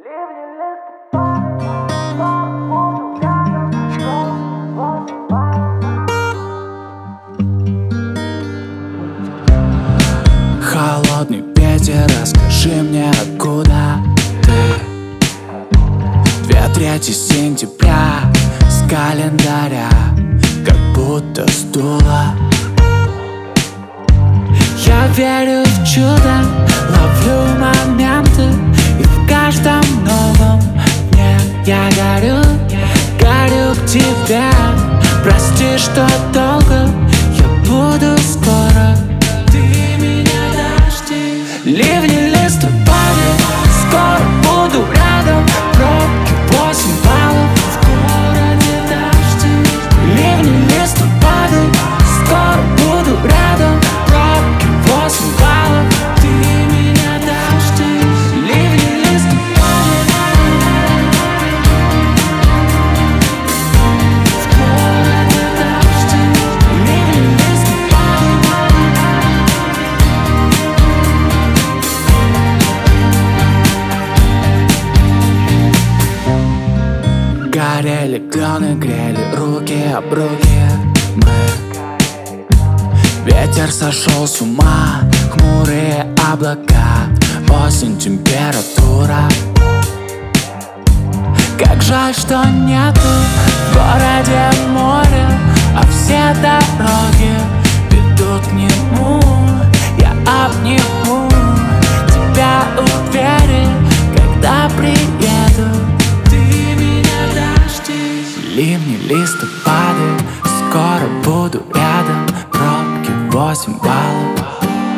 Холодный ветер, расскажи мне, откуда ты? 2-3 сентября с календаря как будто сдуло. Я верю в чудо, ловлю моменты, и в каждом новом дне я горю к тебе. Прости, что долго, я буду скоро. Ты меня дожди, ливни, листопады, скоро буду рядом. Пробки 8 баллов, в городе дожди. Ливни, листопады, скоро буду рядом. Пробки 8 баллов, ты меня дожди. Ливни, листопады, в городе дожди. Ливни, листопады. Горели клены, грели руки об руки мы. Ветер сошел с ума, хмурые облака, осень, температура. Как жаль, что нету в городе моря, а все дороги ведут к нему. Я обниму тебя у двери, когда приеду. Ты меня дожди, ливни, листопады, скоро буду рядом. Пробки 8 баллов.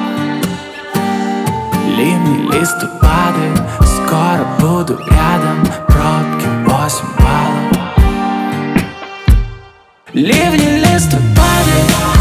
Ливни, листопады, скоро буду рядом. Пробки 8 баллов. Ливни, листопады.